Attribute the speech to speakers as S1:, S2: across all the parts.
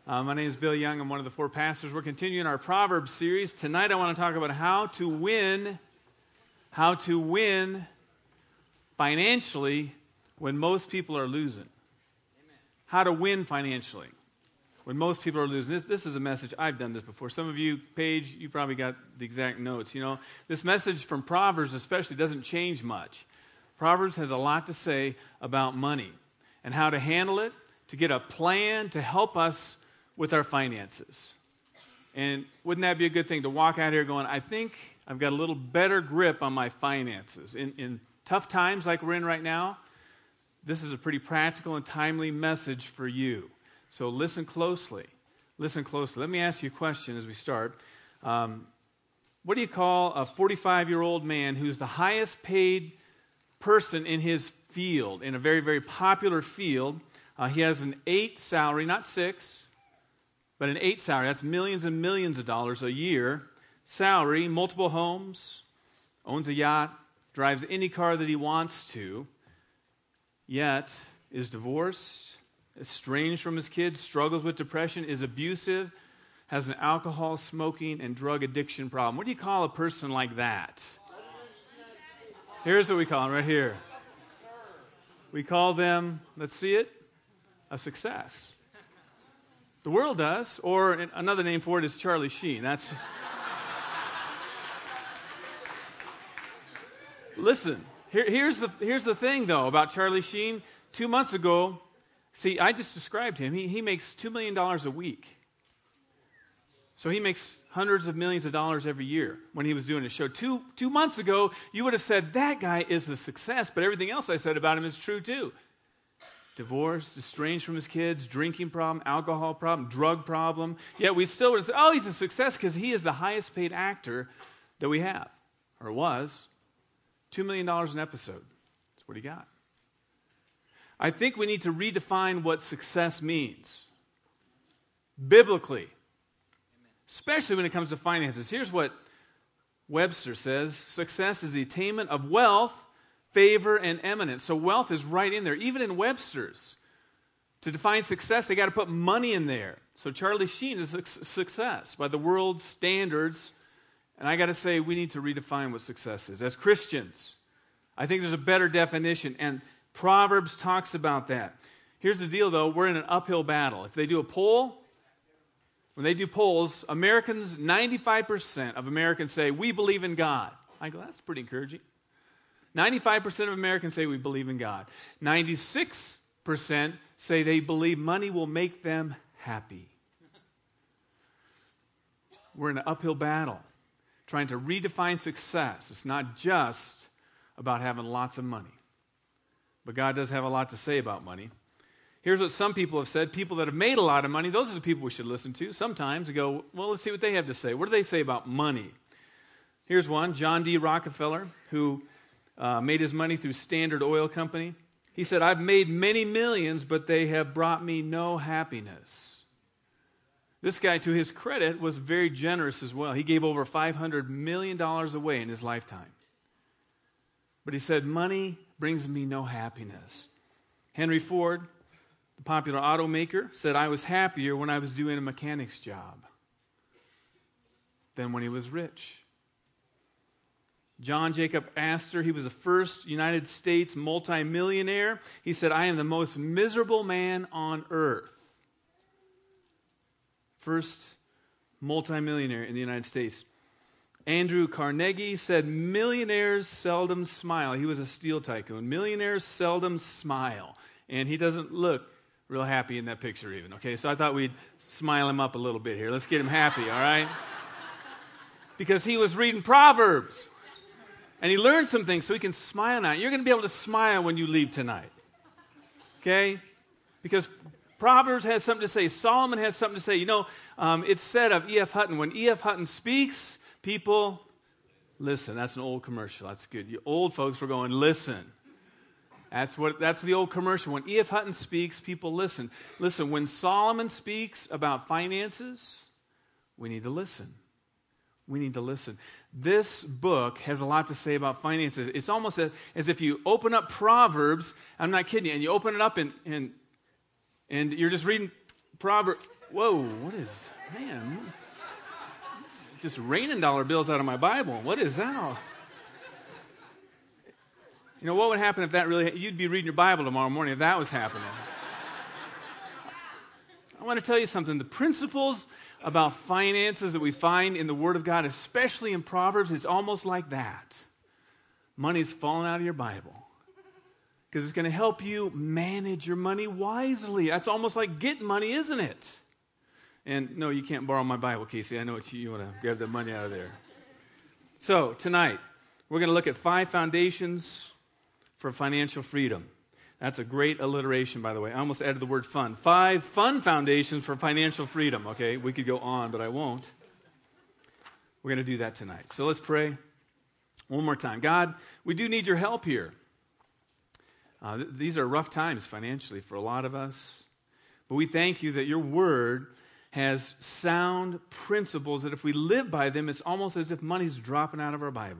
S1: My name is Bill Young. I'm one of the four pastors. We're continuing our Proverbs series. Tonight I want to talk about how to win financially when most people are losing. Amen. How to win financially when most people are losing. This is a message. I've done this before. Some of you, Paige, you probably got the exact notes. You know, this message from Proverbs especially doesn't change much. Proverbs has a lot to say about money and how to handle it, to get a plan to help us with our finances. And wouldn't that be a good thing to walk out here going, I think I've got a little better grip on my finances. In tough times like we're in right now, this is a pretty practical and timely message for you. So listen closely. Listen closely. Let me ask you a question as we start. What do you call a 45-year-old man who's the highest paid person in his field, in a very, very popular field? He has an 8 salary, not 6, but an 8 salary. That's millions and millions of dollars a year. Salary, multiple homes, owns a yacht, drives any car that he wants to, yet is divorced, estranged from his kids, struggles with depression, is abusive, has an alcohol, smoking, and drug addiction problem. What do you call a person like that? Here's what we call them right here. We call them, let's see it, a success. The world does, or another name for it is Charlie Sheen. That's. Listen, here's the thing though about Charlie Sheen. 2 months ago, see, I just described him. He makes $2 million a week. So he makes hundreds of millions of dollars every year when he was doing his show. Two months ago, you would have said, that guy is a success, but everything else I said about him is true too. Divorced, estranged from his kids, drinking problem, alcohol problem, drug problem. Yet we still would say, oh, he's a success because he is the highest paid actor that we have, or was. $2 million an episode. That's what he got. I think we need to redefine what success means. Biblically. Especially when it comes to finances. Here's what Webster says. Success is the attainment of wealth, favor, and eminence. So wealth is right in there. Even in Webster's. To define success, they got to put money in there. So Charlie Sheen is a success by the world's standards. And I got to say, we need to redefine what success is. As Christians, I think there's a better definition. And Proverbs talks about that. Here's the deal, though. We're in an uphill battle. If they do a poll, when they do polls, Americans, 95% of Americans say, we believe in God. I go, that's pretty encouraging. 95% of Americans say we believe in God. 96% say they believe money will make them happy. We're in an uphill battle, trying to redefine success. It's not just about having lots of money. But God does have a lot to say about money. Here's what some people have said. People that have made a lot of money, those are the people we should listen to. Sometimes we go, well, let's see what they have to say. What do they say about money? Here's one, John D. Rockefeller, who made his money through Standard Oil Company. He said, I've made many millions, but they have brought me no happiness. This guy, to his credit, was very generous as well. He gave over $500 million away in his lifetime. But he said, money brings me no happiness. Henry Ford, the popular automaker, said, I was happier when I was doing a mechanic's job than when he was rich. John Jacob Astor, he was the first United States multimillionaire. He said, I am the most miserable man on earth. First multimillionaire in the United States. Andrew Carnegie said, millionaires seldom smile. He was a steel tycoon. Millionaires seldom smile. And he doesn't look real happy in that picture even. Okay, so I thought we'd smile him up a little bit here. Let's get him happy, all right? Because he was reading Proverbs. And he learned some things so he can smile now. You're going to be able to smile when you leave tonight. Okay? Because Proverbs has something to say. Solomon has something to say. You know, it's said of E.F. Hutton, when E.F. Hutton speaks, people listen. That's an old commercial. That's good. You old folks were going, listen. That's the old commercial. When E.F. Hutton speaks, people listen. Listen, when Solomon speaks about finances, we need to listen. We need to listen. This book has a lot to say about finances. It's almost as if you open up Proverbs, I'm not kidding you, and you open it up and you're just reading Proverbs. Whoa, what is, man, it's just raining dollar bills out of my Bible. What is that all? You know, what would happen if that really, you'd be reading your Bible tomorrow morning if that was happening. I want to tell you something. The principles about finances that we find in the Word of God, especially in Proverbs, it's almost like that. Money's falling out of your Bible because it's going to help you manage your money wisely. That's almost like get money, isn't it? And no, you can't borrow my Bible, Casey. I know what you want to grab the money out of there. So tonight, we're going to look at 5 foundations for financial freedom. That's a great alliteration, by the way. I almost added the word fun. 5 fun foundations for financial freedom. Okay, we could go on, but I won't. We're going to do that tonight. So let's pray one more time. God, we do need your help here. These are rough times financially for a lot of us. But we thank you that your word has sound principles that if we live by them, it's almost as if money's dropping out of our Bible.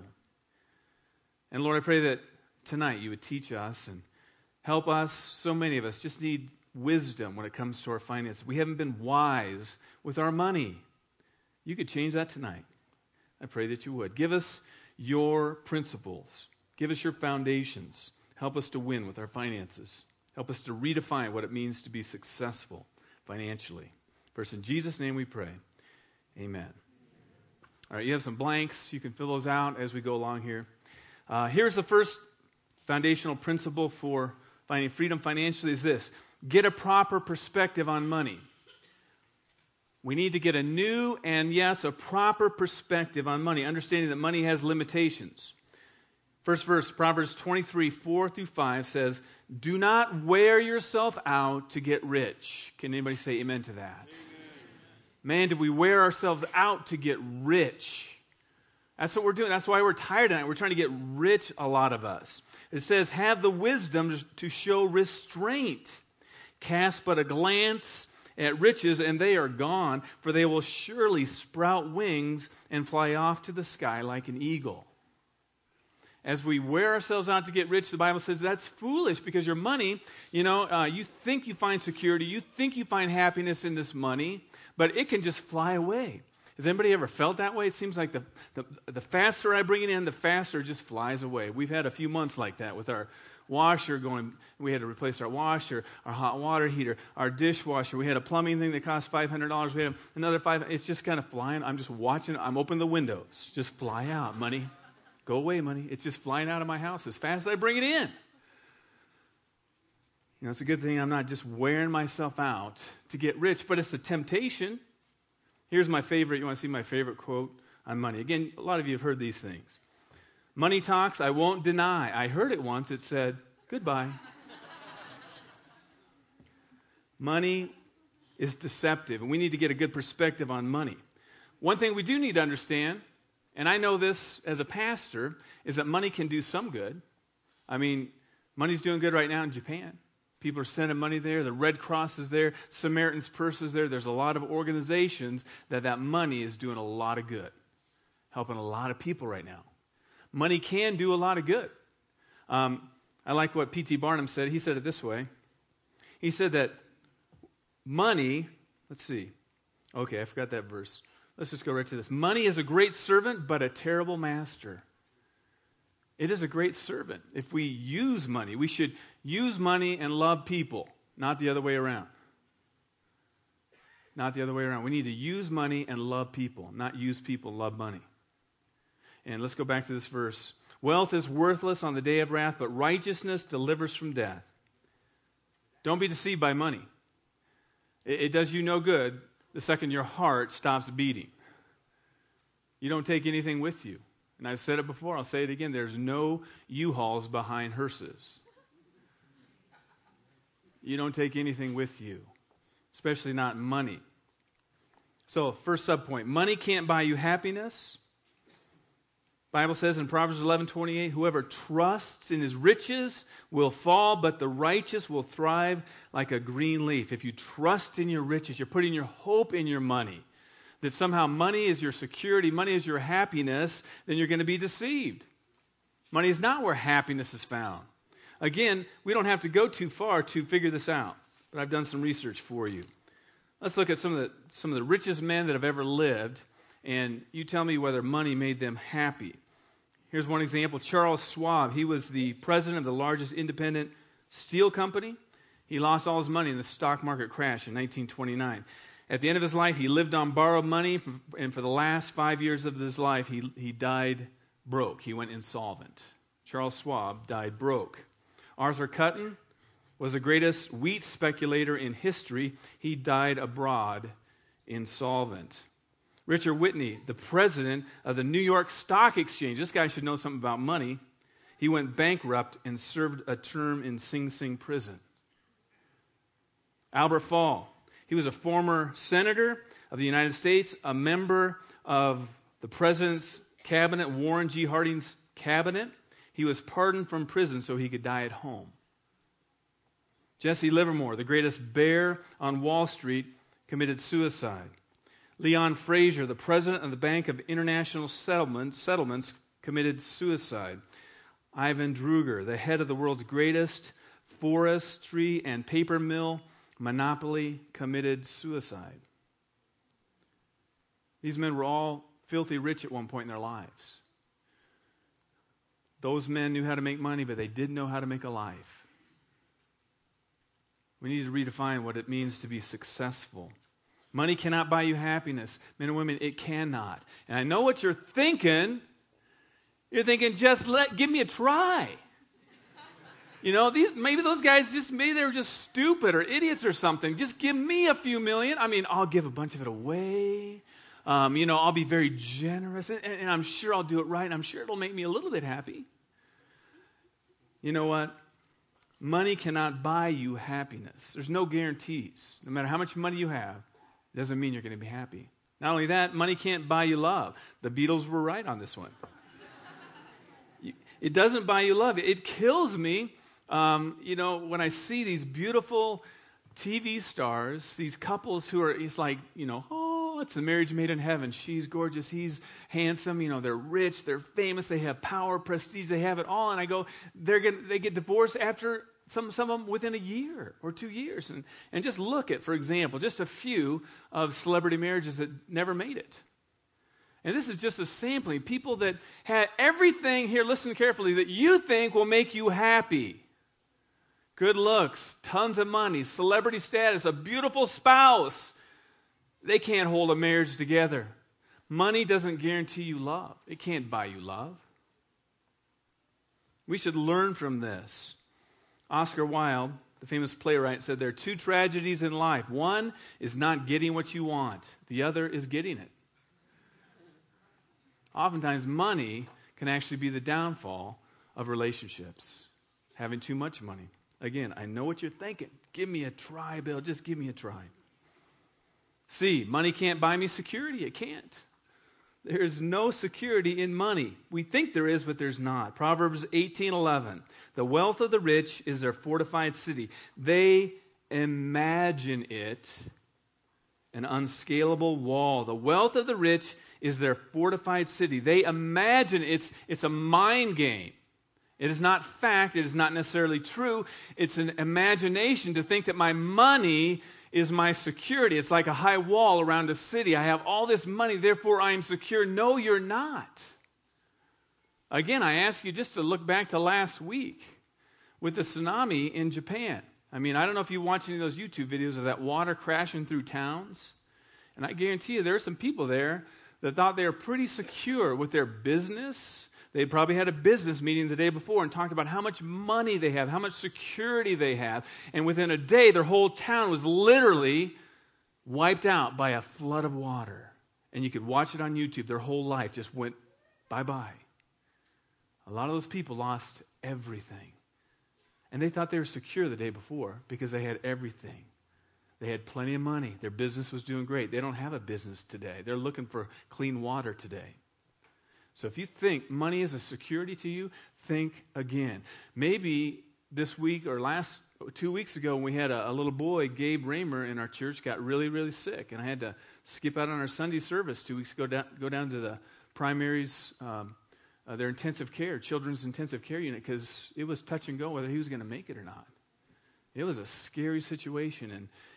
S1: And Lord, I pray that tonight you would teach us and help us. So many of us just need wisdom when it comes to our finances. We haven't been wise with our money. You could change that tonight. I pray that you would. Give us your principles. Give us your foundations. Help us to win with our finances. Help us to redefine what it means to be successful financially. First, in Jesus' name we pray. Amen. All right, you have some blanks. You can fill those out as we go along here. Here's the first foundational principle for finding freedom financially is this. Get a proper perspective on money. We need to get a new and, yes, a proper perspective on money, understanding that money has limitations. First verse, Proverbs 23, 4 through 5 says, do not wear yourself out to get rich. Can anybody say amen to that? Amen. Man, did we wear ourselves out to get rich? That's what we're doing. That's why we're tired tonight. We're trying to get rich, a lot of us. It says, have the wisdom to show restraint. Cast but a glance at riches, and they are gone, for they will surely sprout wings and fly off to the sky like an eagle. As we wear ourselves out to get rich, the Bible says that's foolish because your money, you think you find security, you think you find happiness in this money, but it can just fly away. Has anybody ever felt that way? It seems like the faster I bring it in, the faster it just flies away. We've had a few months like that with our washer going. We had to replace our washer, our hot water heater, our dishwasher. We had a plumbing thing that cost $500. We had another $500. It's just kind of flying. I'm just watching. I'm opening the windows. Just fly out, money. Go away, money. It's just flying out of my house as fast as I bring it in. It's a good thing I'm not just wearing myself out to get rich, but it's a temptation. Here's my favorite. You want to see my favorite quote on money? Again, a lot of you have heard these things. Money talks, I won't deny. I heard it once. It said, goodbye. Money is deceptive, and we need to get a good perspective on money. One thing we do need to understand, and I know this as a pastor, is that money can do some good. I mean, money's doing good right now in Japan. People are sending money there. The Red Cross is there. Samaritan's Purse is there. There's a lot of organizations that money is doing a lot of good, helping a lot of people right now. Money can do a lot of good. I like what P.T. Barnum said. He said it this way. He said that money, let's see. Okay, I forgot that verse. Let's just go right to this. Money is a great servant, but a terrible master. It is a great servant. If we use money, we should use money and love people, not the other way around. Not the other way around. We need to use money and love people, not use people and love money. And let's go back to this verse. Wealth is worthless on the day of wrath, but righteousness delivers from death. Don't be deceived by money. It does you no good the second your heart stops beating. You don't take anything with you. And I've said it before, I'll say it again, there's no U-Hauls behind hearses. You don't take anything with you, especially not money. So, first subpoint, money can't buy you happiness. The Bible says in Proverbs 11:28, whoever trusts in his riches will fall, but the righteous will thrive like a green leaf. If you trust in your riches, you're putting your hope in your money, that somehow money is your security, money is your happiness, then you're going to be deceived. Money is not where happiness is found. Again, we don't have to go too far to figure this out, but I've done some research for you. Let's look at some of the richest men that have ever lived, and you tell me whether money made them happy. Here's one example. Charles Schwab. He was the president of the largest independent steel company. He lost all his money in the stock market crash in 1929. At the end of his life, he lived on borrowed money, and for the last 5 years of his life, he died broke. He went insolvent. Charles Schwab died broke. Arthur Cutten was the greatest wheat speculator in history. He died abroad, insolvent. Richard Whitney, the president of the New York Stock Exchange. This guy should know something about money. He went bankrupt and served a term in Sing Sing prison. Albert Fall. He was a former senator of the United States, a member of the president's cabinet, Warren G. Harding's cabinet. He was pardoned from prison so he could die at home. Jesse Livermore, the greatest bear on Wall Street, committed suicide. Leon Fraser, the president of the Bank of International Settlements, committed suicide. Ivan Druger, the head of the world's greatest forestry and paper mill monopoly, committed suicide. These men were all filthy rich at one point in their lives. Those men knew how to make money, but they didn't know how to make a life. We need to redefine what it means to be successful. Money cannot buy you happiness. Men and women, it cannot. And I know what you're thinking. You're thinking, give me a try. You know, maybe those guys maybe they were just stupid or idiots or something. Just give me a few million. I mean, I'll give a bunch of it away. I'll be very generous. And I'm sure I'll do it right. And I'm sure it'll make me a little bit happy. You know what? Money cannot buy you happiness. There's no guarantees. No matter how much money you have, it doesn't mean you're going to be happy. Not only that, money can't buy you love. The Beatles were right on this one. It doesn't buy you love. It kills me, when I see these beautiful TV stars, these couples who are, it's like, it's the marriage made in heaven. She's gorgeous. He's handsome. They're rich. They're famous. They have power, prestige. They have it all. And I go, they get divorced after some of them within a year or 2 years. And just look at, for example, just a few of celebrity marriages that never made it. And this is just a sampling. People that had everything here, listen carefully, that you think will make you happy. Good looks, tons of money, celebrity status, a beautiful spouse. They can't hold a marriage together. Money doesn't guarantee you love. It can't buy you love. We should learn from this. Oscar Wilde, the famous playwright, said there are two tragedies in life. One is not getting what you want. The other is getting it. Oftentimes, money can actually be the downfall of relationships. Having too much money. Again, I know what you're thinking. Give me a try, Bill. Just give me a try. C, money can't buy me security. It can't. There's no security in money. We think there is, but there's not. Proverbs 18:11. The wealth of the rich is their fortified city. They imagine it an unscalable wall. The wealth of the rich is their fortified city. They imagine it's a mind game. It is not fact. It is not necessarily true. It's an imagination to think that my money is my security. It's like a high wall around a city. I have all this money, therefore I am secure. No, you're not. Again, I ask you just to look back to last week with the tsunami in Japan. I mean, I don't know if you watch any of those YouTube videos of that water crashing through towns. And I guarantee you there are some people there that thought they were pretty secure with their business. They probably had a business meeting the day before and talked about how much money they have, how much security they have. And within a day, their whole town was literally wiped out by a flood of water. And you could watch it on YouTube. Their whole life just went bye-bye. A lot of those people lost everything. And they thought they were secure the day before because they had everything. They had plenty of money. Their business was doing great. They don't have a business today. They're looking for clean water today. So if you think money is a security to you, think again. Maybe this week or 2 weeks ago when we had a little boy, Gabe Raymer, in our church, got really, really sick. And I had to skip out on our Sunday service 2 weeks ago, go down to the primaries, their intensive care, children's intensive care unit, because it was touch and go whether he was going to make it or not. It was a scary situation.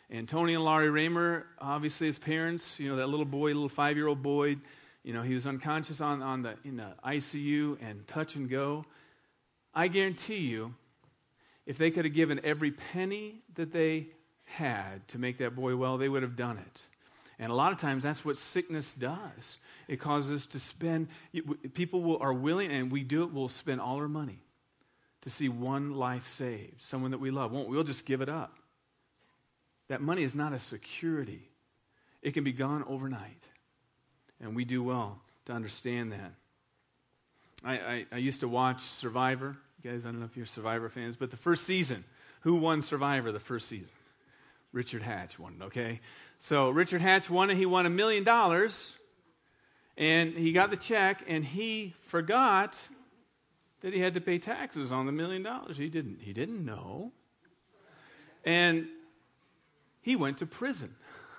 S1: And Tony and Laurie Raymer, obviously his parents, that little boy, little 5-year-old boy, he was unconscious in the ICU and touch and go. I guarantee you, if they could have given every penny that they had to make that boy well, they would have done it. And a lot of times that's what sickness does. It causes us to spend, people are willing, and we do it, we'll spend all our money to see one life saved, someone that we love. We'll just give it up. That money is not a security. It can be gone overnight. And we do well to understand that. I used to watch Survivor. You guys, I don't know if you're Survivor fans, but the first season, who won Survivor the first season? Richard Hatch won it, okay? So Richard Hatch won it. He won $1 million, and he got the check, and he forgot that he had to pay taxes on the $1 million. He didn't know. And he went to prison.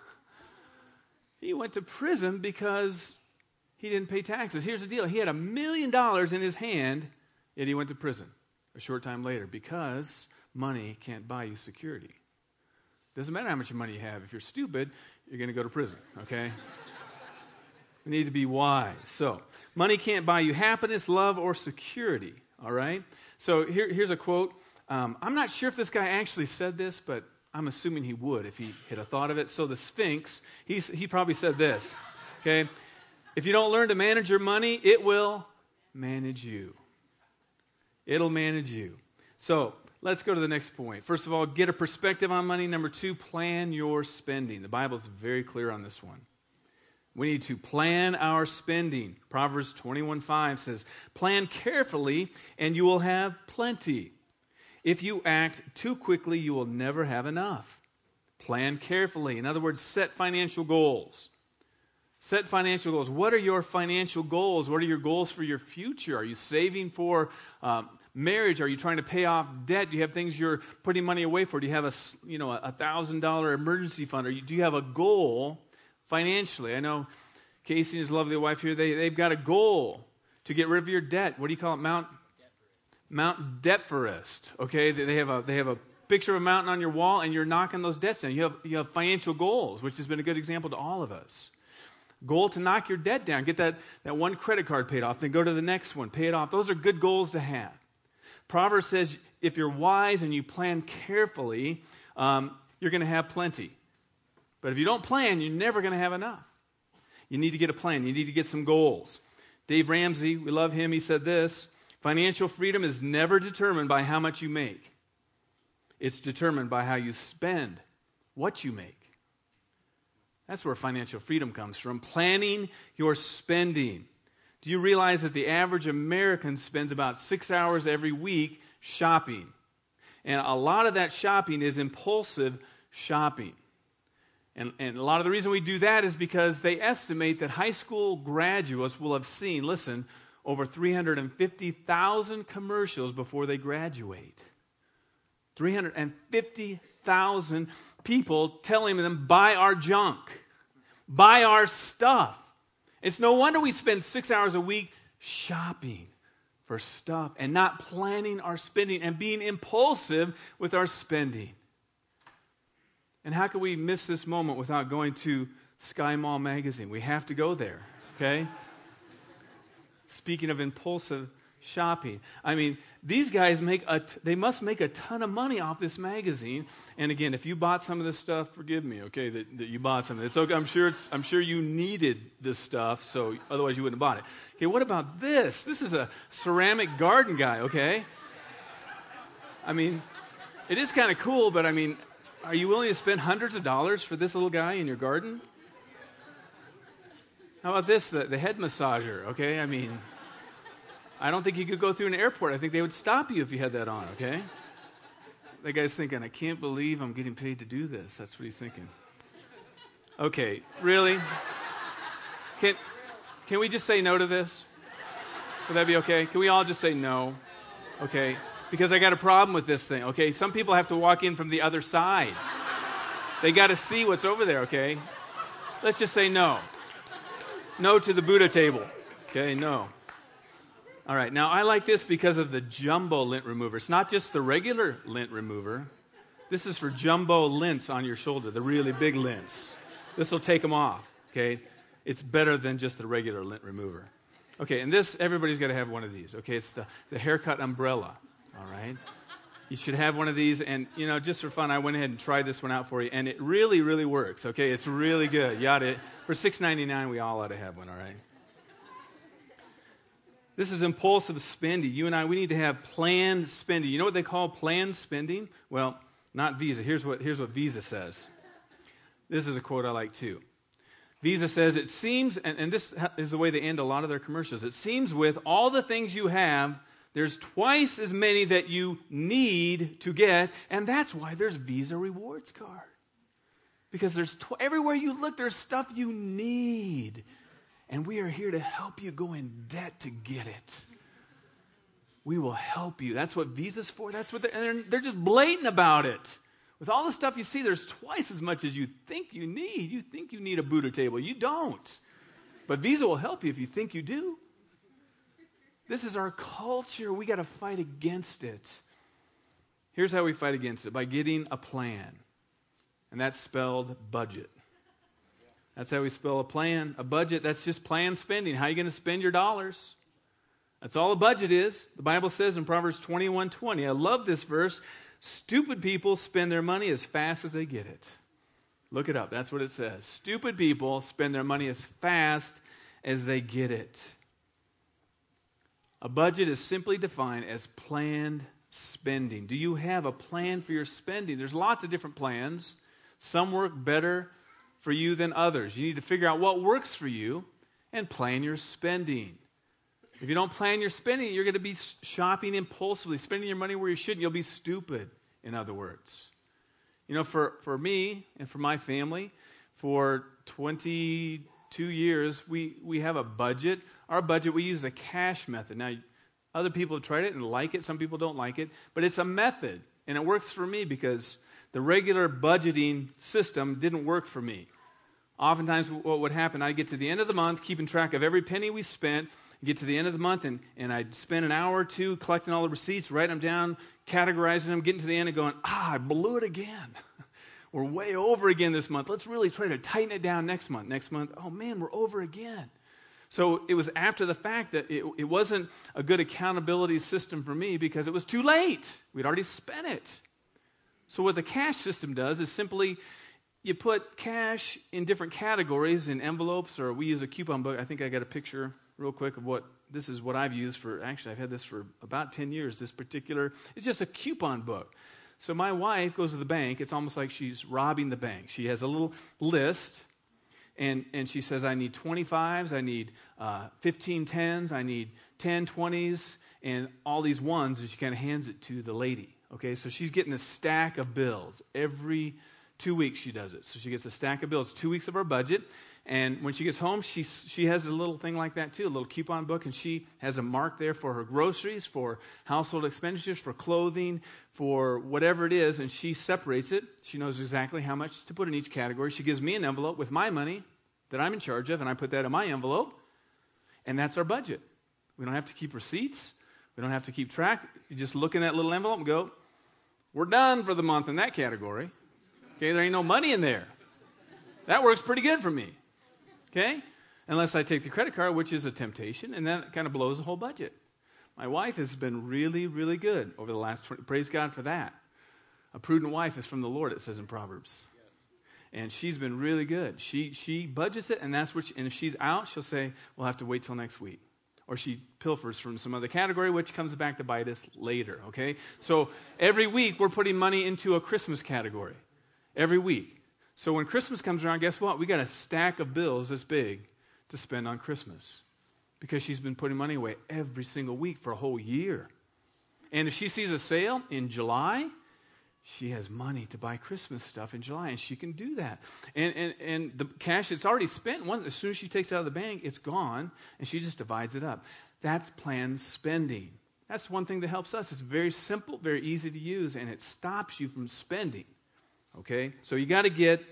S1: He went to prison because he didn't pay taxes. Here's the deal. He had $1 million in his hand, yet he went to prison a short time later because money can't buy you security. Doesn't matter how much money you have. If you're stupid, you're going to go to prison, okay? We need to be wise. So, money can't buy you happiness, love, or security, all right? So, here's a quote. I'm not sure if this guy actually said this, but I'm assuming he would if he had a thought of it. So, the Sphinx, he probably said this, okay? If you don't learn to manage your money, it will manage you. It'll manage you. So, let's go to the next point. First of all, get a perspective on money. Number 2, plan your spending. The Bible's very clear on this one. We need to plan our spending. Proverbs 21:5 says, plan carefully and you will have plenty. If you act too quickly, you will never have enough. Plan carefully. In other words, set financial goals. Set financial goals. What are your financial goals? What are your goals for your future? Are you saving for marriage? Are you trying to pay off debt? Do you have things you're putting money away for? Do you have a $1,000 emergency fund? Do you have a goal financially? I know Casey and his lovely wife here, they've got a goal to get rid of your debt. What do you call it? Mount Debtforest. Okay, they have a picture of a mountain on your wall, and you're knocking those debts down. You have financial goals, which has been a good example to all of us. Goal to knock your debt down. Get that one credit card paid off, then go to the next one, pay it off. Those are good goals to have. Proverbs says if you're wise and you plan carefully, you're going to have plenty. But if you don't plan, you're never going to have enough. You need to get a plan. You need to get some goals. Dave Ramsey, we love him, he said this, financial freedom is never determined by how much you make. It's determined by how you spend what you make. That's where financial freedom comes from, planning your spending. Do you realize that the average American spends about 6 hours every week shopping? And a lot of that shopping is impulsive shopping. And a lot of the reason we do that is because they estimate that high school graduates will have seen, listen, over 350,000 commercials before they graduate. 350,000 people telling them, buy our junk, buy our stuff. It's no wonder we spend 6 hours a week shopping for stuff and not planning our spending and being impulsive with our spending. And how can we miss this moment without going to Sky Mall magazine? We have to go there, okay? Speaking of impulsive shopping, I mean, these guys they must make a ton of money off this magazine. And again, if you bought some of this stuff, forgive me, okay, that you bought some of this. Okay, I'm sure you needed this stuff, so otherwise you wouldn't have bought it. Okay, what about this? This is a ceramic garden guy, okay? I mean, it is kind of cool, but I mean, are you willing to spend hundreds of dollars for this little guy in your garden? How about this, the head massager, okay? I mean, I don't think you could go through an airport. I think they would stop you if you had that on, okay? That guy's thinking, I can't believe I'm getting paid to do this. That's what he's thinking. Okay, really? Can we just say no to this? Would that be okay? Can we all just say no? Okay. Because I got a problem with this thing, okay? Some people have to walk in from the other side. They got to see what's over there, okay? Let's just say no. No to the Buddha table, okay? No. All right, now I like this because of the jumbo lint remover. It's not just the regular lint remover. This is for jumbo lint on your shoulder, the really big lints. This will take them off, okay? It's better than just the regular lint remover. Okay, and this, everybody's got to have one of these, okay? It's the haircut umbrella, all right? You should have one of these, and, just for fun, I went ahead and tried this one out for you, and it really, really works, okay? It's really good. For $6.99, we all ought to have one, all right? This is impulsive spending. You and I, we need to have planned spending. You know what they call planned spending? Well, not Visa. Here's what Visa says. This is a quote I like too. Visa says, it seems, and this is the way they end a lot of their commercials, it seems with all the things you have, there's twice as many that you need to get, and that's why there's Visa Rewards Card. Because everywhere you look, there's stuff you need. And we are here to help you go in debt to get it. We will help you. That's what Visa's for. That's what they're just blatant about it. With all the stuff you see, there's twice as much as you think you need. You think you need a Buddha table. You don't. But Visa will help you if you think you do. This is our culture. We got to fight against it. Here's how we fight against it. By getting a plan. And that's spelled budget. That's how we spell a plan. A budget, that's just planned spending. How are you going to spend your dollars? That's all a budget is. The Bible says in Proverbs 21:20, I love this verse, stupid people spend their money as fast as they get it. Look it up. That's what it says. Stupid people spend their money as fast as they get it. A budget is simply defined as planned spending. Do you have a plan for your spending? There's lots of different plans. Some work better for you than others. You need to figure out what works for you and plan your spending. If you don't plan your spending, you're going to be shopping impulsively, spending your money where you shouldn't. You'll be stupid, in other words. For me and for my family, for 22 years, we have a budget. Our budget, we use the cash method. Now, other people have tried it and like it. Some people don't like it. But it's a method, and it works for me because the regular budgeting system didn't work for me. Oftentimes what would happen, I'd get to the end of the month, keeping track of every penny we spent, get to the end of the month, and I'd spend an hour or two collecting all the receipts, writing them down, categorizing them, getting to the end and going, I blew it again. We're way over again this month. Let's really try to tighten it down next month. Next month, oh man, we're over again. So it was after the fact that it wasn't a good accountability system for me because it was too late. We'd already spent it. So what the cash system does is simply you put cash in different categories in envelopes, or we use a coupon book. I think I got a picture real quick of this is what I've used for, actually I've had this for about 10 years, this particular, it's just a coupon book. So my wife goes to the bank, it's almost like she's robbing the bank. She has a little list, and she says, I need 25s, I need 15 10s, I need 10 20s, and all these ones, and she kind of hands it to the lady. Okay, so she's getting a stack of bills. Every 2 weeks she does it. So she gets a stack of bills, 2 weeks of our budget. And when she gets home, she has a little thing like that too, a little coupon book, and she has a mark there for her groceries, for household expenditures, for clothing, for whatever it is, and she separates it. She knows exactly how much to put in each category. She gives me an envelope with my money that I'm in charge of, and I put that in my envelope, and that's our budget. We don't have to keep receipts. We don't have to keep track. You just look in that little envelope and go, we're done for the month in that category. Okay, there ain't no money in there. That works pretty good for me. Okay? Unless I take the credit card, which is a temptation, and that kind of blows the whole budget. My wife has been really, really good over the last 20. Praise God for that. A prudent wife is from the Lord, it says in Proverbs. Yes. And she's been really good. She budgets it, and that's what. And if she's out, she'll say, we'll have to wait till next week. Or she pilfers from some other category, which comes back to bite us later, okay? So every week, we're putting money into a Christmas category. Every week. So when Christmas comes around, guess what? We got a stack of bills this big to spend on Christmas. Because she's been putting money away every single week for a whole year. And if she sees a sale in July, she has money to buy Christmas stuff in July, and she can do that. And the cash that's already spent, as soon as she takes it out of the bank, it's gone, and she just divides it up. That's planned spending. That's one thing that helps us. It's very simple, very easy to use, and it stops you from spending. Okay? So you got to get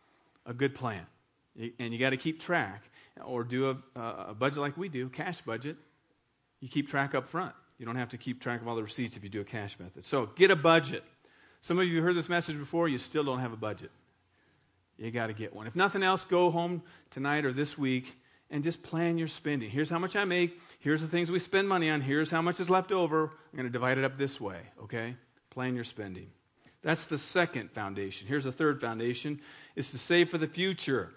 S1: a good plan, and you got to keep track, or do a budget like we do, cash budget. You keep track up front. You don't have to keep track of all the receipts if you do a cash method. So get a budget. Some of you heard this message before, you still don't have a budget. You got to get one. If nothing else, go home tonight or this week and just plan your spending. Here's how much I make. Here's the things we spend money on. Here's how much is left over. I'm going to divide it up this way, okay? Plan your spending. That's the second foundation. Here's the third foundation, is to save for the future.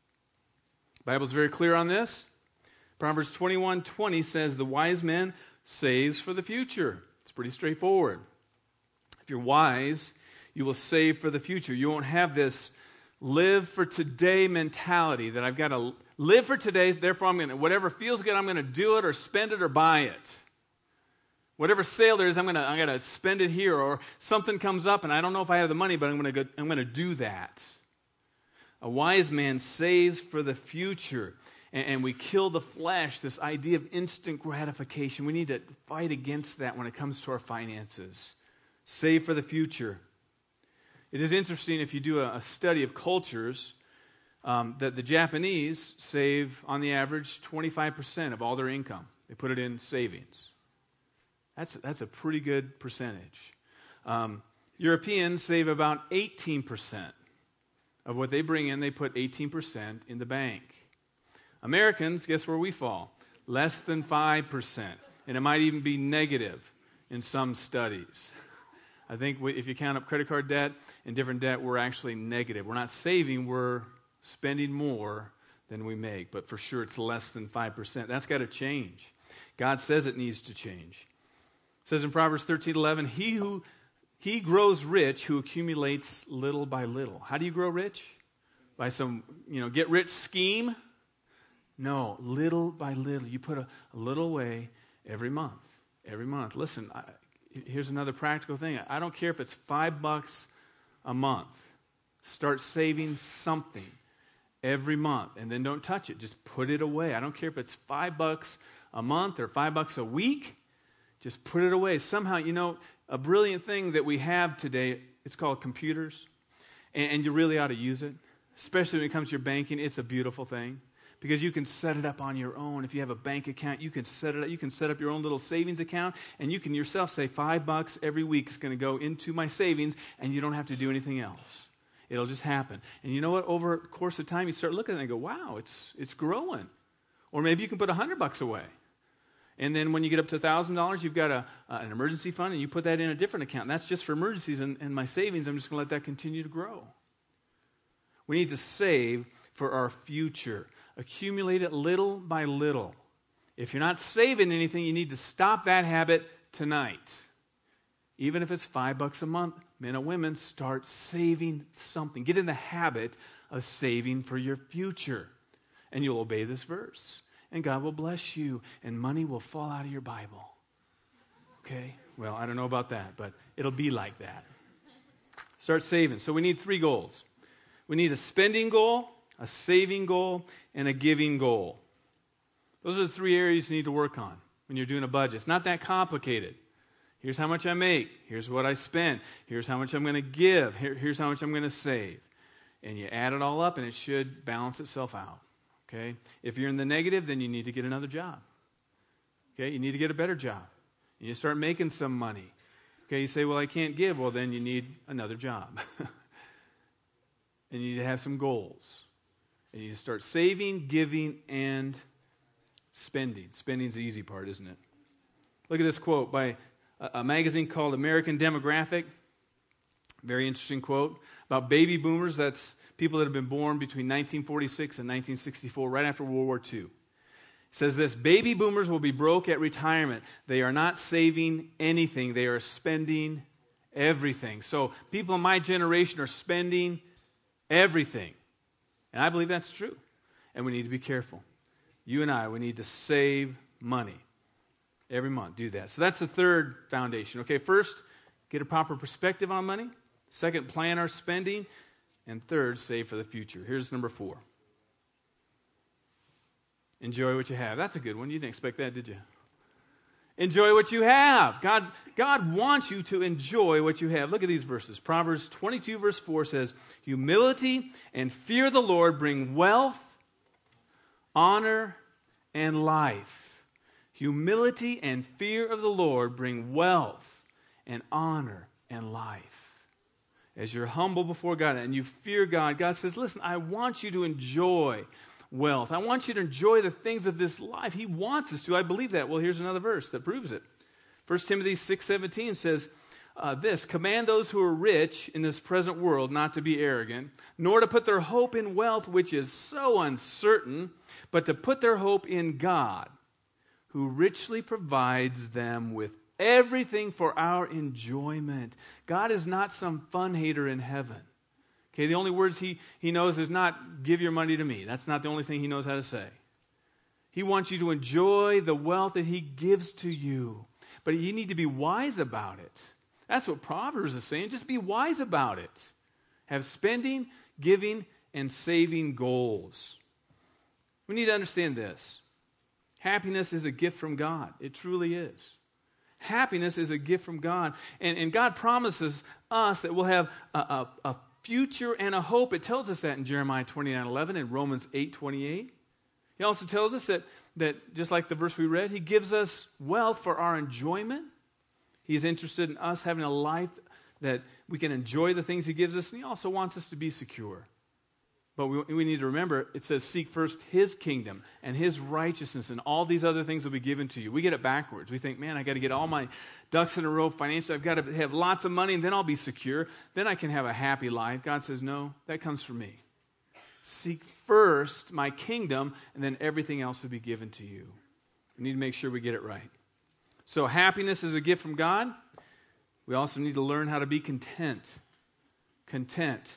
S1: The Bible's very clear on this. Proverbs 21:20 says, the wise man saves for the future. It's pretty straightforward. If you're wise, you will save for the future. You won't have this live for today mentality that I've got to live for today, therefore I'm going to, whatever feels good, I'm going to do it or spend it or buy it. Whatever sale there is, I'm going to spend it here, or something comes up and I don't know if I have the money, but I'm going to do that. A wise man saves for the future, and we kill the flesh, this idea of instant gratification. We need to fight against that when it comes to our finances. Save for the future. It is interesting if you do a study of cultures that the Japanese save, on the average, 25% of all their income. They put it in savings. That's a pretty good percentage. Europeans save about 18% of what they bring in. They put 18% in the bank. Americans, guess where we fall? Less than 5%. And it might even be negative in some studies. I think if you count up credit card debt and different debt, we're actually negative. We're not saving, we're spending more than we make. But for sure, it's less than 5%. That's got to change. God says it needs to change. It says in Proverbs 13:11, he grows rich who accumulates little by little. How do you grow rich? By some, get rich scheme? No, little by little. You put a little away every month. Every month. Listen, here's another practical thing. I don't care if it's $5 a month. Start saving something every month, and then don't touch it. Just put it away. I don't care if it's $5 a month or $5 a week. Just put it away. Somehow, a brilliant thing that we have today, it's called computers, and you really ought to use it, especially when it comes to your banking. It's a beautiful thing. Because you can set it up on your own. If you have a bank account, you can set it up. You can set up your own little savings account, and you can yourself say $5 every week is going to go into my savings, and you don't have to do anything else. It'll just happen. And you know what? Over the course of time, you start looking at it and go, wow, it's growing. Or maybe you can put $100 away. And then when you get up to $1,000, you've got an emergency fund, and you put that in a different account. And that's just for emergencies, and my savings, I'm just going to let that continue to grow. We need to save for our future. Accumulate it little by little. If you're not saving anything, you need to stop that habit tonight. Even if it's $5 a month, men and women, start saving something. Get in the habit of saving for your future. And you'll obey this verse. And God will bless you, and money will fall out of your Bible. Okay? Well, I don't know about that, but it'll be like that. Start saving. So we need 3 goals. We need a spending goal, a saving goal, and a giving goal. Those are the 3 areas you need to work on when you're doing a budget. It's not that complicated. Here's how much I make. Here's what I spend. Here's how much I'm going to give. Here's how much I'm going to save. And you add it all up, and it should balance itself out. Okay? If you're in the negative, then you need to get another job. Okay? You need to get a better job. You start making some money. Okay? You say, well, I can't give. Well, then you need another job. And you need to have some goals. And you start saving, giving, and spending. Spending's the easy part, isn't it? Look at this quote by a magazine called American Demographic. Very interesting quote about baby boomers. That's people that have been born between 1946 and 1964, right after World War II. It says this: baby boomers will be broke at retirement. They are not saving anything. They are spending everything. So people in my generation are spending everything. And I believe that's true. And we need to be careful. You and I, we need to save money every month. Do that. So that's the third foundation. Okay, first, get a proper perspective on money. Second, plan our spending. And third, save for the future. Here's number 4. Enjoy what you have. That's a good one. You didn't expect that, did you? Enjoy what you have. God wants you to enjoy what you have. Look at these verses. Proverbs 22, verse 4 says, humility and fear of the Lord bring wealth, honor, and life. Humility and fear of the Lord bring wealth and honor and life. as you're humble before God and you fear God, God says, listen, I want you to enjoy wealth. I want you to enjoy the things of this life. He wants us to. I believe that. Well, here's another verse that proves it. 1 Timothy 6:17 says this, command those who are rich in this present world not to be arrogant, nor to put their hope in wealth, which is so uncertain, but to put their hope in God, who richly provides them with everything for our enjoyment. God is not some fun hater in heaven. Okay, the only words he knows is not give your money to me. That's not the only thing he knows how to say. He wants you to enjoy the wealth that he gives to you. But you need to be wise about it. That's what Proverbs is saying. Just be wise about it. Have spending, giving, and saving goals. We need to understand this. Happiness is a gift from God. It truly is. Happiness is a gift from God. And God promises us that we'll have a future and a hope. It tells us that in Jeremiah 29:11 and Romans 8:28. He also tells us that just like the verse we read, he gives us wealth for our enjoyment. He's interested in us having a life that we can enjoy the things he gives us, and he also wants us to be secure. But we need to remember, it says, seek first his kingdom and his righteousness, and all these other things will be given to you. We get it backwards. We think, man, I got to get all my ducks in a row financially. I've got to have lots of money, and then I'll be secure. Then I can have a happy life. God says, no, that comes from me. Seek first my kingdom, and then everything else will be given to you. We need to make sure we get it right. So happiness is a gift from God. We also need to learn how to be content. Content.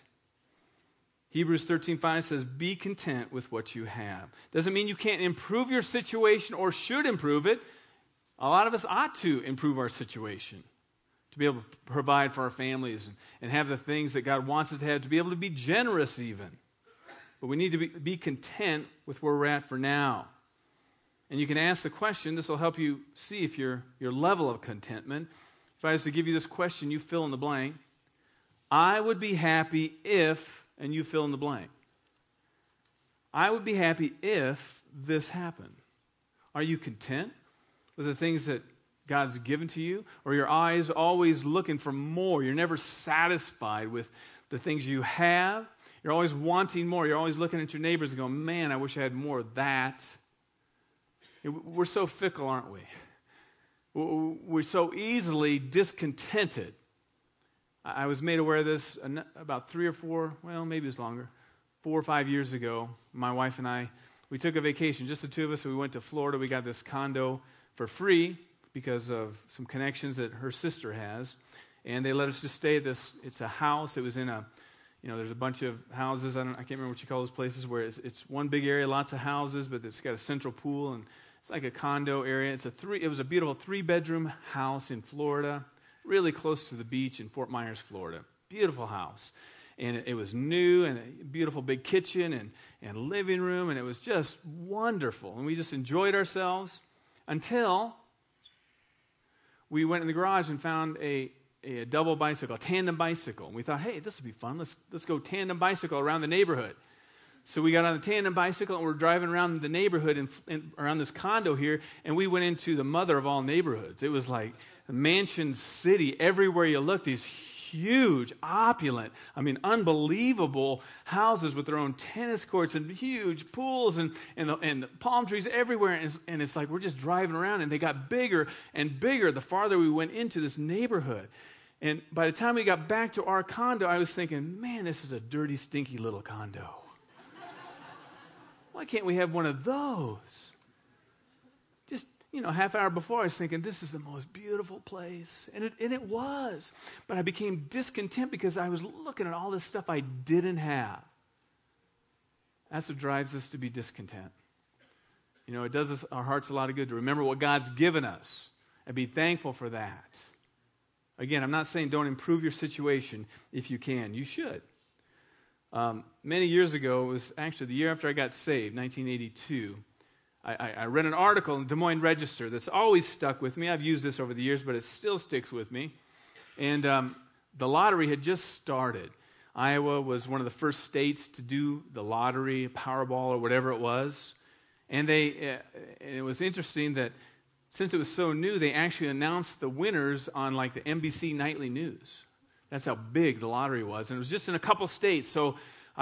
S1: Hebrews 13:5 says, be content with what you have. Doesn't mean you can't improve your situation or should improve it. A lot of us ought to improve our situation, to be able to provide for our families and have the things that God wants us to have, to be able to be generous even. But we need to be content with where we're at for now. And you can ask the question, this will help you see if your level of contentment. If I was to give you this question, you fill in the blank. I would be happy if, and you fill in the blank. I would be happy if this happened. Are you content with the things that God's given to you? Or are your eyes always looking for more? You're never satisfied with the things you have. You're always wanting more. You're always looking at your neighbors and going, man, I wish I had more of that. We're so fickle, aren't we? We're so easily discontented. I was made aware of this about 3 or 4, well, maybe it's longer, 4 or 5 years ago. My wife and I, we took a vacation, just the two of us. We went to Florida. We got this condo for free because of some connections that her sister has. And they let us just stay at this. It's a house. It was in a, there's a bunch of houses. I can't remember what you call those places where it's one big area, lots of houses, but it's got a central pool, and it's like a condo area. It was a beautiful 3-bedroom house in Florida, really close to the beach in Fort Myers, Florida. Beautiful house. And it was new, and a beautiful big kitchen and living room, and it was just wonderful. And we just enjoyed ourselves until we went in the garage and found a double bicycle, a tandem bicycle. And we thought, hey, this would be fun. Let's go tandem bicycle around the neighborhood. So we got on the tandem bicycle, and we're driving around the neighborhood and around this condo here, and we went into the mother of all neighborhoods. It was like a mansion city. Everywhere you look, these huge, opulent, unbelievable houses with their own tennis courts and huge pools and the palm trees everywhere. And it's like we're just driving around, and they got bigger and bigger the farther we went into this neighborhood. And by the time we got back to our condo, I was thinking, man, this is a dirty, stinky little condo. Why can't we have one of those? Just, half hour before, I was thinking, this is the most beautiful place. And it was. But I became discontent because I was looking at all this stuff I didn't have. That's what drives us to be discontent. It does our hearts a lot of good to remember what God's given us and be thankful for that. Again, I'm not saying don't improve your situation if you can. You should. Many years ago, it was actually the year after I got saved, 1982, I read an article in Des Moines Register that's always stuck with me. I've used this over the years, but it still sticks with me. And the lottery had just started. Iowa was one of the first states to do the lottery, Powerball, or whatever it was. And it was interesting that since it was so new, they actually announced the winners on like the NBC Nightly News. That's how big the lottery was. And it was just in a couple states. So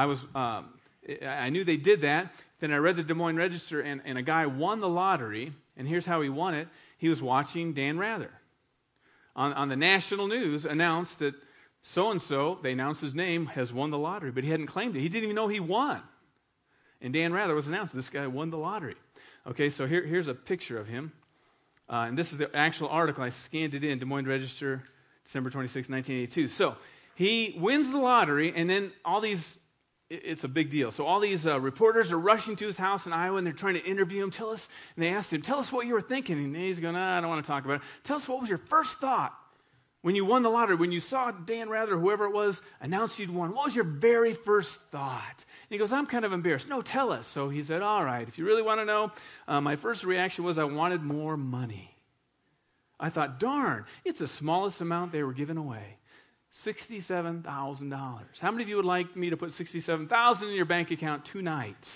S1: I knew they did that. Then I read the Des Moines Register, and a guy won the lottery. And here's how he won it. He was watching Dan Rather. On the national news, announced that so-and-so, they announced his name, has won the lottery. But he hadn't claimed it. He didn't even know he won. And Dan Rather was announced. This guy won the lottery. Okay, so here's a picture of him. And this is the actual article. I scanned it in, Des Moines Register, December 26, 1982. So he wins the lottery, and then it's a big deal. So all these reporters are rushing to his house in Iowa, and they're trying to interview him. And they asked him, tell us what you were thinking. And he's going, I don't want to talk about it. Tell us, what was your first thought when you won the lottery? When you saw Dan Rather, whoever it was, announce you'd won, what was your very first thought? And he goes, I'm kind of embarrassed. No, tell us. So he said, all right, if you really want to know, my first reaction was I wanted more money. I thought, darn, it's the smallest amount they were giving away. $67,000. How many of you would like me to put $67,000 in your bank account tonight?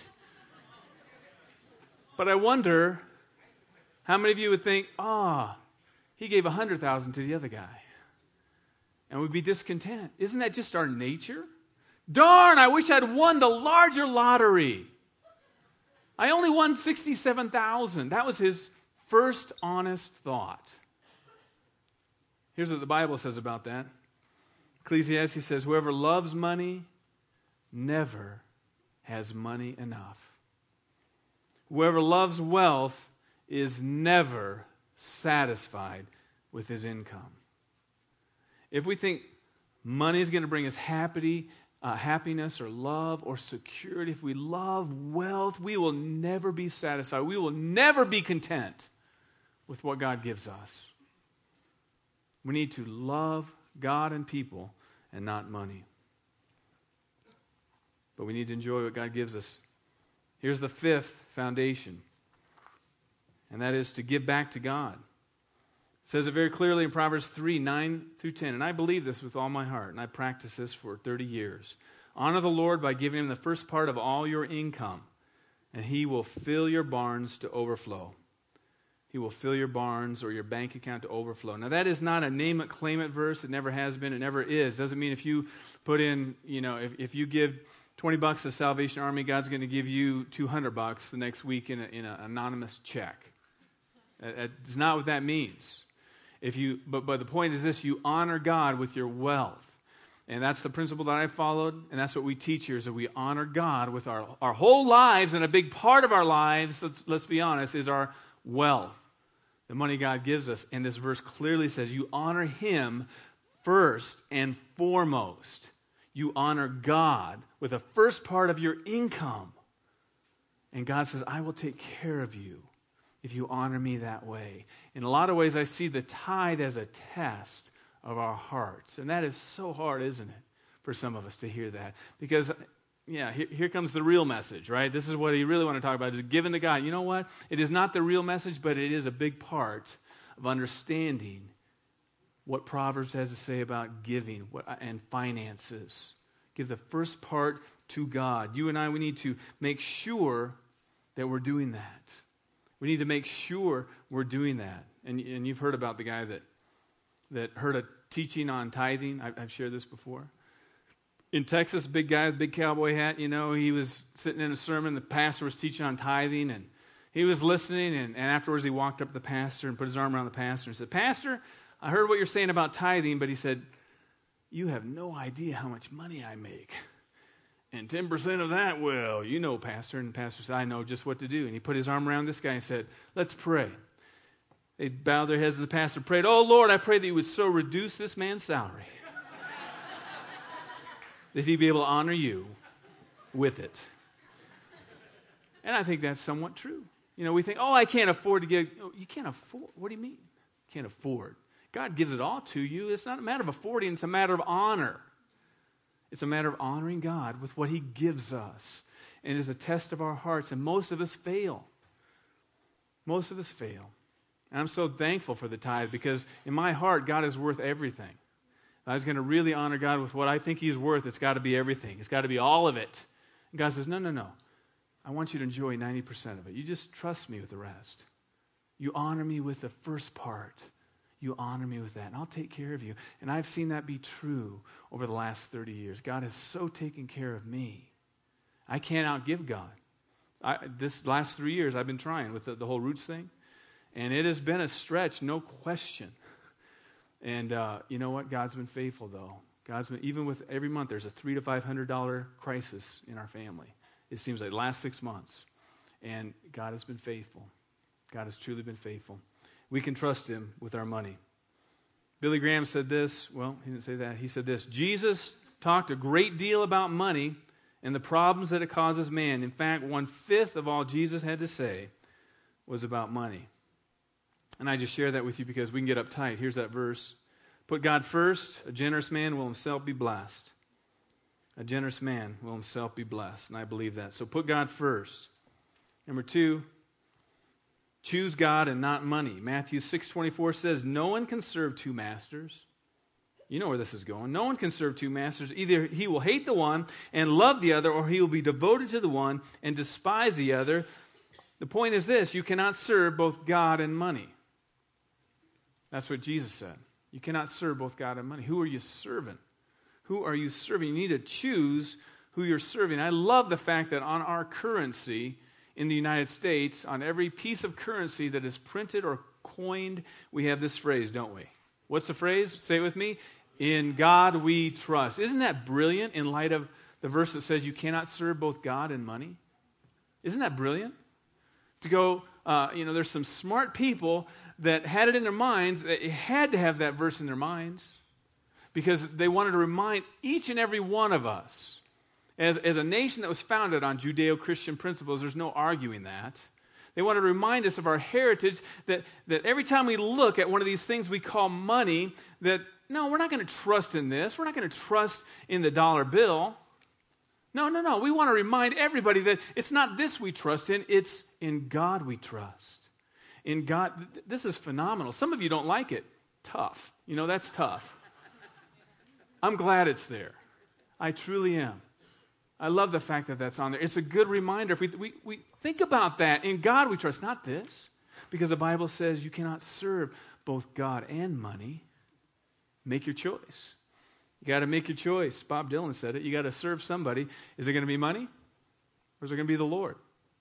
S1: But I wonder how many of you would think, he gave $100,000 to the other guy, and we'd be discontent. Isn't that just our nature? Darn, I wish I'd won the larger lottery. I only won $67,000. That was his first honest thought. Here's what the Bible says about that. Ecclesiastes says, whoever loves money never has money enough. Whoever loves wealth is never satisfied with his income. If we think money is going to bring us happiness or love or security, if we love wealth, we will never be satisfied. We will never be content with what God gives us. We need to love God and people and not money. But we need to enjoy what God gives us. Here's the fifth foundation, and that is to give back to God. It says it very clearly in Proverbs 3, 9 through 10, and I believe this with all my heart, and I practiced this for 30 years. Honor the Lord by giving him the first part of all your income, and he will fill your barns to overflow. He will fill your barns or your bank account to overflow. Now, that is not a name it, claim it verse. It never has been. It never is. Doesn't mean if you put in, if you give $20 to Salvation Army, God's going to give you $200 the next week in an anonymous check. That's not what that means. But the point is this: you honor God with your wealth. And that's the principle that I followed, and that's what we teach here, is that we honor God with our whole lives, and a big part of our lives, let's be honest, is our wealth. The money God gives us. And this verse clearly says you honor him first and foremost. You honor God with the first part of your income. And God says, I will take care of you if you honor me that way. In a lot of ways, I see the tithe as a test of our hearts. And that is so hard, isn't it, for some of us to hear that? Because here comes the real message, right? This is what you really want to talk about, is giving to God. You know what? It is not the real message, but it is a big part of understanding what Proverbs has to say about giving and finances. Give the first part to God. You and I, we need to make sure that we're doing that. We need to make sure we're doing that. And you've heard about the guy that heard a teaching on tithing. I've shared this before. In Texas, big guy with a big cowboy hat, he was sitting in a sermon. The pastor was teaching on tithing, and he was listening, and afterwards he walked up to the pastor and put his arm around the pastor and said, Pastor, I heard what you're saying about tithing, but he said, you have no idea how much money I make. And 10% of that, well, Pastor. And the pastor said, I know just what to do. And he put his arm around this guy and said, let's pray. They bowed their heads, and the pastor prayed, oh, Lord, I pray that you would so reduce this man's salary that he'd be able to honor you with it. And I think that's somewhat true. We think, I can't afford to give. Oh, you can't afford. What do you mean? Can't afford. God gives it all to you. It's not a matter of affording. It's a matter of honor. It's a matter of honoring God with what he gives us. And it is a test of our hearts. And most of us fail. Most of us fail. And I'm so thankful for the tithe, because in my heart, God is worth everything. If I was going to really honor God with what I think he's worth, it's got to be everything. It's got to be all of it. And God says, no. I want you to enjoy 90% of it. You just trust me with the rest. You honor me with the first part. you honor me with that, and I'll take care of you. And I've seen that be true over the last 30 years. God has so taken care of me. I can't outgive God. This last 3 years, I've been trying with the whole Roots thing, and it has been a stretch, no question. And you know what? God's been faithful, though. God's been, even with every month, there's a $300 to $500 crisis in our family. It seems like the last 6 months. And God has been faithful. God has truly been faithful. We can trust Him with our money. Billy Graham said this. Well, he didn't say that. He said this. Jesus talked a great deal about money and the problems that it causes man. In fact, 1/5 of all Jesus had to say was about money. And I just share that with you because we can get uptight. Here's that verse. Put God first. A generous man will himself be blessed. A generous man will himself be blessed. And I believe that. So put God first. Number 2, choose God and not money. Matthew 6:24 says, no one can serve two masters. You know where this is going. No one can serve two masters. Either he will hate the one and love the other, or he will be devoted to the one and despise the other. The point is this: you cannot serve both God and money. That's what Jesus said. You cannot serve both God and money. Who are you serving? Who are you serving? You need to choose who you're serving. I love the fact that on our currency in the United States, on every piece of currency that is printed or coined, we have this phrase, don't we? What's the phrase? Say it with me. In God we trust. Isn't that brilliant in light of the verse that says you cannot serve both God and money? Isn't that brilliant? To go, there's some smart people that had it in their minds, they had to have that verse in their minds because they wanted to remind each and every one of us, as a nation that was founded on Judeo-Christian principles, there's no arguing that. They wanted to remind us of our heritage, that every time we look at one of these things we call money, that no, we're not going to trust in this. We're not going to trust in the dollar bill. No. We want to remind everybody that it's not this we trust in, it's in God we trust. In God, this is phenomenal. Some of you don't like it. Tough. That's tough. I'm glad it's there. I truly am. I love the fact that that's on there. It's a good reminder. If we think about that, in God we trust, not this. Because the Bible says you cannot serve both God and money. Make your choice. You got to make your choice. Bob Dylan said it. You got to serve somebody. Is it going to be money? Or is it going to be the Lord?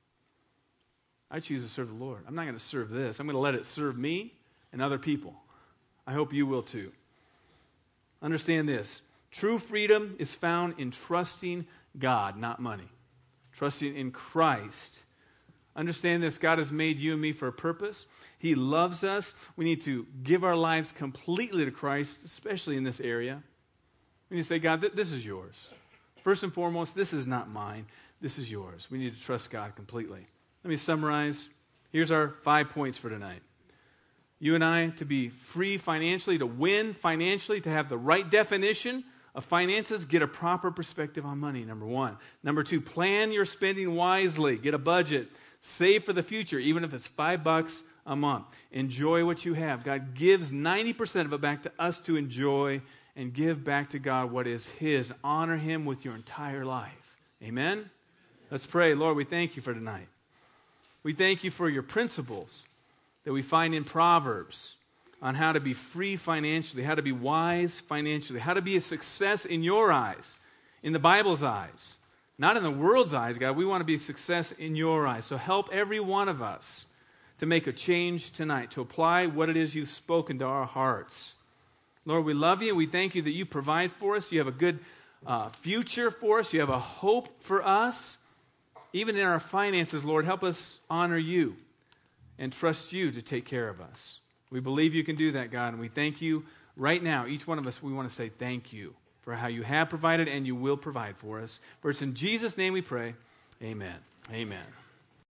S1: I choose to serve the Lord. I'm not going to serve this. I'm going to let it serve me and other people. I hope you will too. Understand this. True freedom is found in trusting God, not money. Trusting in Christ. Understand this. God has made you and me for a purpose. He loves us. We need to give our lives completely to Christ, especially in this area. We need to say, God, this is yours. First and foremost, this is not mine. This is yours. We need to trust God completely. Let me summarize. Here's our 5 points for tonight. You and I, to be free financially, to win financially, to have the right definition of finances, get a proper perspective on money, number 1. Number 2, plan your spending wisely. Get a budget. Save for the future, even if it's $5 a month. Enjoy what you have. God gives 90% of it back to us to enjoy, and give back to God what is His. Honor Him with your entire life. Amen? Let's pray. Lord, we thank you for tonight. We thank you for your principles that we find in Proverbs on how to be free financially, how to be wise financially, how to be a success in your eyes, in the Bible's eyes, not in the world's eyes, God. We want to be a success in your eyes. So help every one of us to make a change tonight, to apply what it is you've spoken to our hearts. Lord, we love you. We thank you that you provide for us. You have a good future for us. You have a hope for us. Even in our finances, Lord, help us honor you and trust you to take care of us. We believe you can do that, God, and we thank you right now. Each one of us, we want to say thank you for how you have provided and you will provide for us. For it's in Jesus' name we pray. Amen. Amen.